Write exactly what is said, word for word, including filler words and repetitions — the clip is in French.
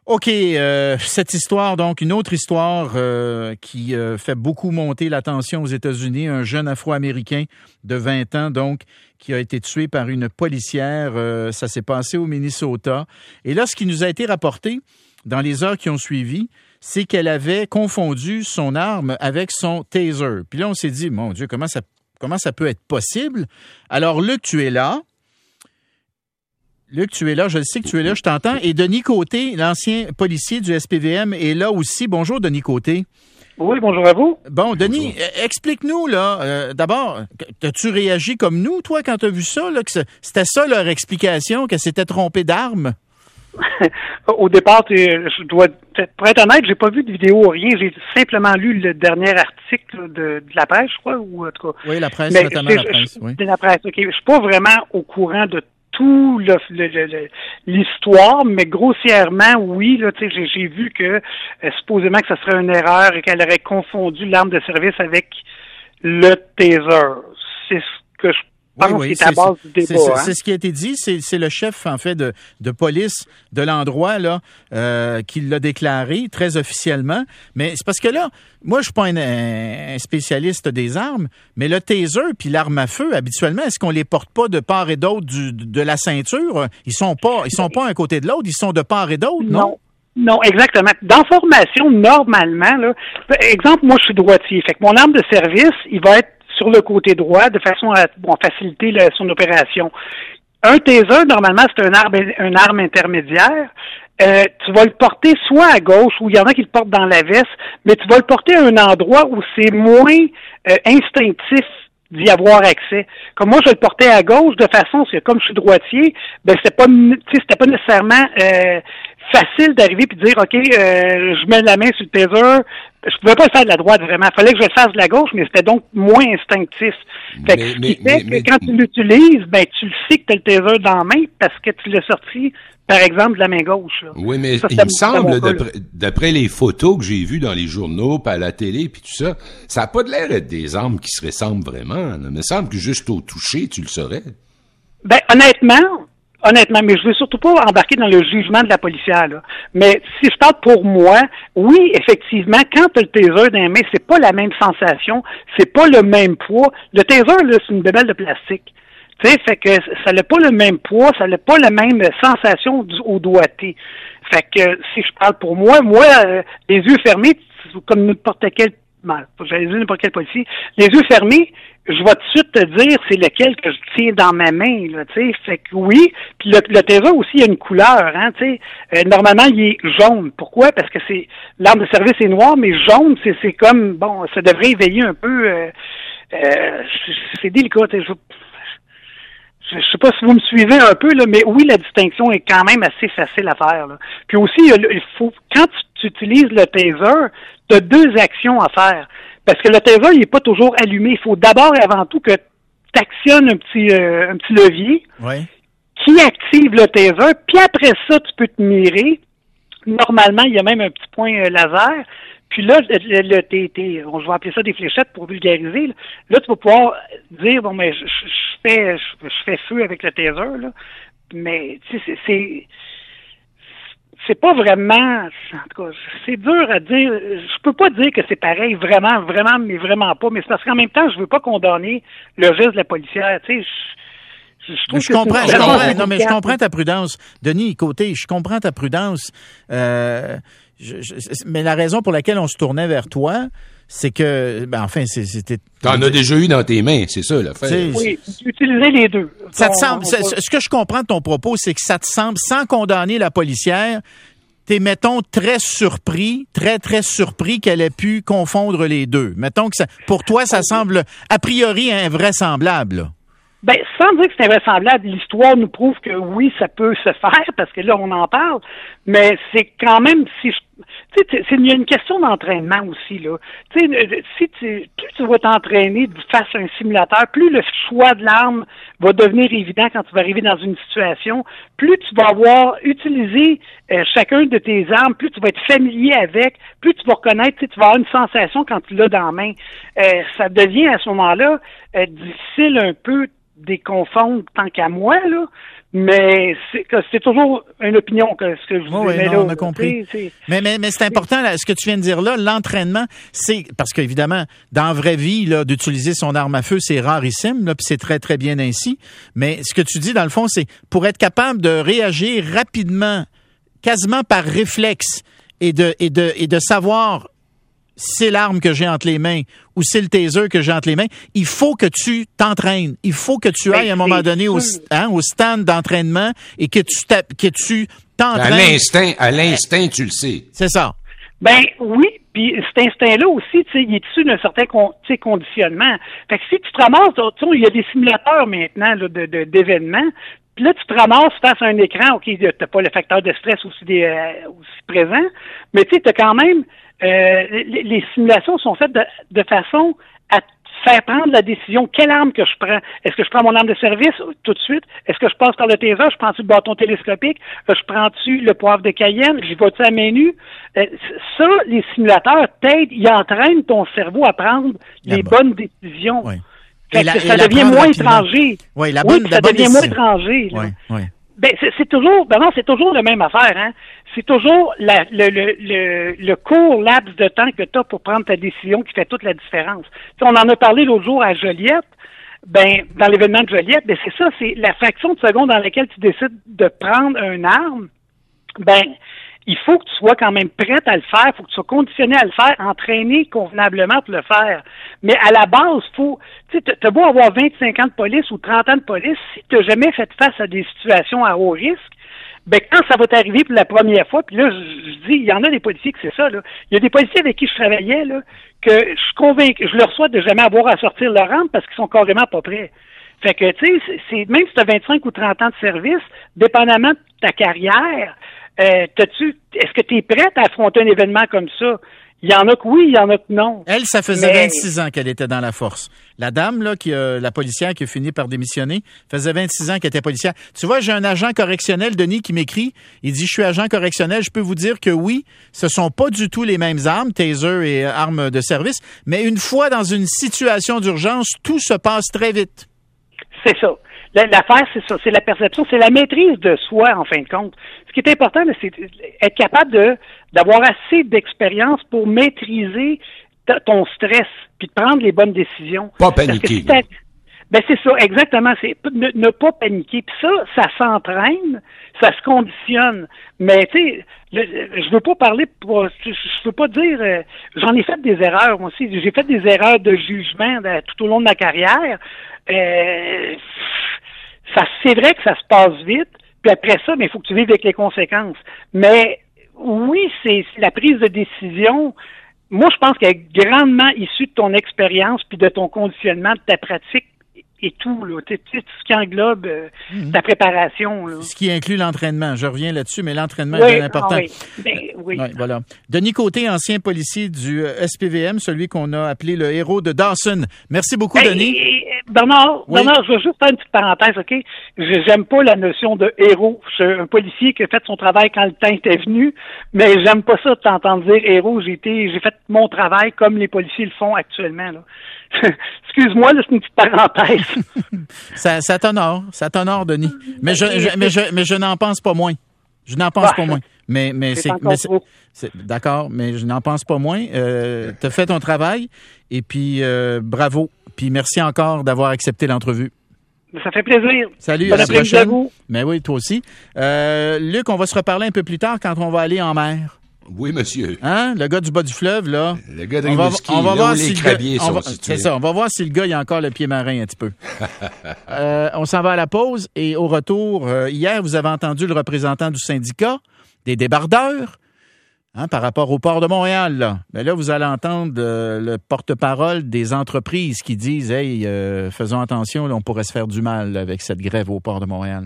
OK, euh, cette histoire, donc une autre histoire euh, qui euh, fait beaucoup monter l'attention aux États-Unis, un jeune Afro-Américain de vingt ans, donc, qui a été tué par une policière. Euh, ça s'est passé au Minnesota. Et là, ce qui nous a été rapporté dans les heures qui ont suivi, c'est qu'elle avait confondu son arme avec son taser. Puis là, on s'est dit, mon Dieu, comment ça, comment ça peut être possible? Alors, Luc, tu es là. Luc, tu es là, je le sais que tu es là, je t'entends. Et Denis Côté, l'ancien policier du S P V M, est là aussi. Bonjour, Denis Côté. Oui, bonjour à vous. Bon, Denis, bonjour. Explique-nous, là, euh, d'abord, as-tu réagi comme nous, toi, quand tu as vu ça, là, que c'était ça leur explication, qu'elle s'était trompée d'arme? Au départ, je dois, pour être honnête, j'ai pas vu de vidéo, rien. J'ai simplement lu le dernier article de, de la presse, je crois, ou en tout cas. Oui, la presse, mais notamment la presse, oui. De la presse, OK. Je suis pas vraiment au courant de tout le, le, le, l'histoire, mais grossièrement, oui, là, tu sais, j'ai, j'ai vu que euh, supposément que ce serait une erreur et qu'elle aurait confondu l'arme de service avec le taser. C'est ce que je pense oui, oui, qui est à base du débat. C'est, c'est, hein? c'est ce qui a été dit. C'est, c'est le chef, en fait, de, de police de l'endroit là euh, qui l'a déclaré très officiellement. Mais c'est parce que là, moi, je suis pas un, un spécialiste des armes, mais le taser puis l'arme à feu, habituellement, est-ce qu'on les porte pas de part et d'autre du, de la ceinture? Ils sont pas, ils sont pas un côté de l'autre, ils sont de part et d'autre, non? Non. Non, exactement. Dans formation, normalement, là, exemple, moi, je suis droitier. Fait que mon arme de service, il va être sur le côté droit de façon à bon, faciliter la, son opération. Un taser, normalement, c'est un arme, une arme intermédiaire. Euh, tu vas le porter soit à gauche, ou il y en a qui le portent dans la veste, mais tu vas le porter à un endroit où c'est moins euh, instinctif d'y avoir accès. Comme moi, je le portais à gauche de façon que comme je suis droitier, ben c'était pas, tu sais, c'était pas nécessairement euh, facile d'arriver puis de dire, OK, euh, je mets la main sur le taser. Je pouvais pas le faire de la droite, vraiment. Il fallait que je le fasse de la gauche, mais c'était donc moins instinctif. Fait que, mais, ce qui mais, fait mais, que quand mais, tu l'utilises, ben, tu le sais que tu as le taser dans la main parce que tu l'as sorti, par exemple, de la main gauche. Là. Oui, mais ça, il me semble, d'après, d'après les photos que j'ai vues dans les journaux, puis à la télé, puis tout ça, ça n'a pas de l'air d'être des armes qui se ressemblent vraiment. Là. Il me semble que juste au toucher, tu le saurais. Ben, honnêtement, Honnêtement, mais je veux surtout pas embarquer dans le jugement de la policière, là. Mais si je parle pour moi, oui, effectivement, quand tu as le taser dans les mains, c'est pas la même sensation, c'est pas le même poids. Le taser, là, c'est une bébelle de plastique. Tu sais, fait que ça n'a pas le même poids, ça n'a pas la même sensation du, au doigté. Fait que si je parle pour moi, moi, euh, les yeux fermés, comme n'importe quel, ben, j'allais dire n'importe quel policier, les yeux fermés, je vais tout de suite te dire c'est lequel que je tiens dans ma main, là, tu sais. Fait que oui, puis le, le taser aussi, il y a une couleur, hein, tu sais. Euh, normalement, il est jaune. Pourquoi? Parce que c'est l'arme de service est noire, mais jaune, c'est c'est comme, bon, ça devrait éveiller un peu, euh, euh, c'est délicat, tu sais. Je sais pas si vous me suivez un peu, là, mais oui, la distinction est quand même assez facile à faire, là. Puis aussi, il faut, quand tu, tu utilises le taser, tu as deux actions à faire. Parce que le taser, il n'est pas toujours allumé. Il faut d'abord et avant tout que tu actionnes un petit, euh, un petit levier oui. qui active le taser. Puis après ça, tu peux te mirer. Normalement, il y a même un petit point euh, laser. Puis là, le, le, t'es, t'es, on, je vais appeler ça des fléchettes pour vulgariser. Là, là tu vas pouvoir dire, bon, mais je, je, je fais je, je fais feu avec le taser, là. Mais, tu sais, c'est, c'est, c'est pas vraiment, en tout cas, c'est dur à dire. Je peux pas dire que c'est pareil, vraiment, vraiment, mais vraiment pas. Mais c'est parce qu'en même temps, je veux pas condamner le geste de la policière, tu sais. Je, je, je comprends, je comprends. Non, mais je comprends ta prudence. Denis Côté, je comprends ta prudence. Euh, je, je, mais la raison pour laquelle on se tournait vers toi, c'est que, ben, enfin, c'est, c'était... T'en as déjà eu dans tes mains, c'est ça, l'affaire. C'est, oui, utiliser les deux. Ça te semble, on, on va... ce que je comprends de ton propos, c'est que ça te semble, sans condamner la policière, t'es, mettons, très surpris, très, très surpris qu'elle ait pu confondre les deux. Mettons que ça, pour toi, ça semble, a priori, invraisemblable, là. Ben, sans dire que c'est invraisemblable, l'histoire nous prouve que oui, ça peut se faire, parce que là, on en parle, mais c'est quand même, si je, tu sais, c'est, il y a une question d'entraînement aussi, là. Tu sais, si tu, plus tu vas t'entraîner face à un simulateur, plus le choix de l'arme va devenir évident quand tu vas arriver dans une situation, plus tu vas avoir utilisé euh, chacun de tes armes, plus tu vas être familier avec, plus tu vas reconnaître, tu sais, tu vas avoir une sensation quand tu l'as dans la main. Euh, ça devient à ce moment-là euh, difficile un peu des confondre tant qu'à moi, là. Mais c'est, que c'est toujours une opinion que ce que je vous oh, dis. Oui, mais non, là, on a compris. C'est, mais, mais, mais c'est important, là, ce que tu viens de dire là, l'entraînement, c'est parce qu'évidemment, dans la vraie vie, là, d'utiliser son arme à feu, c'est rarissime, là, puis c'est très, très bien ainsi. Mais ce que tu dis, dans le fond, c'est pour être capable de réagir rapidement, quasiment par réflexe, et de, et de, et de savoir c'est l'arme que j'ai entre les mains ou c'est le taser que j'ai entre les mains, il faut que tu t'entraînes. Il faut que tu ailles à un moment donné au, hein, au stand d'entraînement et que tu, que tu t'entraînes. À l'instinct, à l'instinct, tu le sais. C'est ça. Ben oui, puis cet instinct-là aussi, tu sais, il est issu d'un certain con, conditionnement. Fait que si tu te ramasses, tu sais, il y a des simulateurs maintenant là, de, de, d'événements, puis là, tu te ramasses face à un écran, OK, t'as pas le facteur de stress aussi, des, euh, aussi présent, mais tu sais, t'as quand même Euh, les, les simulations sont faites de, de façon à faire prendre la décision. Quelle arme que je prends? Est-ce que je prends mon arme de service tout de suite? Est-ce que je passe par le taser? Je prends-tu le bâton télescopique? Je prends-tu le poivre de Cayenne? J'y vais-tu à main nue? Euh, ça, les simulateurs t'aident, ils entraînent ton cerveau à prendre les ah bon. bonnes décisions. Oui. Fait la, que ça devient moins rapidement. étranger. Oui, la bonne, oui, la ça bonne devient décision. moins étranger. Là. Oui, oui. Ben, c'est, c'est toujours, ben non, c'est toujours la même affaire, hein. C'est toujours la, le, le, le, le court laps de temps que tu as pour prendre ta décision qui fait toute la différence. T'sais, on en a parlé l'autre jour à Joliette. Ben, dans l'événement de Joliette, ben, c'est ça, c'est la fraction de seconde dans laquelle tu décides de prendre une arme. Ben, il faut que tu sois quand même prête à le faire, il faut que tu sois conditionné à le faire, entraîné convenablement pour le faire. Mais à la base, faut, tu sais, t'as beau avoir vingt-cinq ans de police ou trente ans de police, si t'as jamais fait face à des situations à haut risque, ben quand ça va t'arriver pour la première fois, puis là, je, je dis, il y en a des policiers que c'est ça, là. Il y a des policiers avec qui je travaillais, là, que je suis convaincu, je leur souhaite de jamais avoir à sortir leur arme parce qu'ils sont carrément pas prêts. Fait que, tu sais, c'est, c'est, même si tu as vingt-cinq ou trente ans de service, dépendamment de ta carrière, euh, t'as-tu, est-ce que tu es prête à affronter un événement comme ça? Il y en a que oui, il y en a que non. Elle, ça faisait Mais... vingt-six ans qu'elle était dans la force. La dame, là, qui, euh, la policière qui a fini par démissionner, faisait vingt-six ans qu'elle était policière. Tu vois, j'ai un agent correctionnel, Denis, qui m'écrit. Il dit, je suis agent correctionnel. Je peux vous dire que oui, ce sont pas du tout les mêmes armes, taser et armes de service. Mais une fois dans une situation d'urgence, tout se passe très vite. C'est ça. L'affaire, c'est ça, c'est la perception, c'est la maîtrise de soi, en fin de compte. Ce qui est important, c'est être capable de d'avoir assez d'expérience pour maîtriser t- ton stress, puis de prendre les bonnes décisions. Pas paniquer. Si ben c'est ça, exactement. C'est ne, ne pas paniquer. Puis ça, ça s'entraîne, ça se conditionne. Mais tu sais, je veux pas parler, pour, je, je veux pas dire. Euh, j'en ai fait des erreurs moi aussi. J'ai fait des erreurs de jugement de, tout au long de ma carrière. Euh, ça, c'est vrai que ça se passe vite, puis après ça, mais il faut que tu vives avec les conséquences. Mais oui, c'est, c'est la prise de décision. Moi, je pense qu'elle est grandement issue de ton expérience, puis de ton conditionnement, de ta pratique et tout, là. Tu sais, tout ce qui englobe euh, mmh. ta préparation. Là. Ce qui inclut l'entraînement. Je reviens là-dessus, mais l'entraînement oui, est bien important. Ah oui. Ben, oui. Ouais, voilà. Denis Côté, ancien policier du S P V M, celui qu'on a appelé le héros de Dawson. Merci beaucoup, ben, Denis. Et, Bernard, oui. Bernard, je veux juste faire une petite parenthèse, OK? J'aime pas la notion de héros. Je suis un policier qui a fait son travail quand le temps était venu, mais j'aime pas ça de t'entendre dire héros. J'ai été, j'ai fait mon travail comme les policiers le font actuellement, là. Excuse-moi, là, c'est une petite parenthèse. ça, ça t'honore, ça t'honore, Denis. Mais je, je, mais je, mais je n'en pense pas moins. Je n'en pense bah, pas moins. Mais, mais c'est, mais c'est, c'est, d'accord, mais je n'en pense pas moins. Euh, t'as fait ton travail et puis euh, bravo. Puis merci encore d'avoir accepté l'entrevue. Ça fait plaisir. Salut, Bonne à la prochaine. À vous. Mais oui, toi aussi. Euh, Luc, on va se reparler un peu plus tard quand on va aller en mer. Oui, monsieur. Hein? Le gars du bas du fleuve, là. Le gars de on va, Rimouski, on va là voir où si les crabiers gars, sont va, situés. C'est ça, on va voir si le gars, il a encore le pied marin un petit peu. euh, on s'en va à la pause et au retour, euh, hier, vous avez entendu le représentant du syndicat des débardeurs, hein, par rapport au port de Montréal, là. Mais là, vous allez entendre euh, le porte-parole des entreprises qui disent « Hey, euh, faisons attention, là, on pourrait se faire du mal là, avec cette grève au port de Montréal. »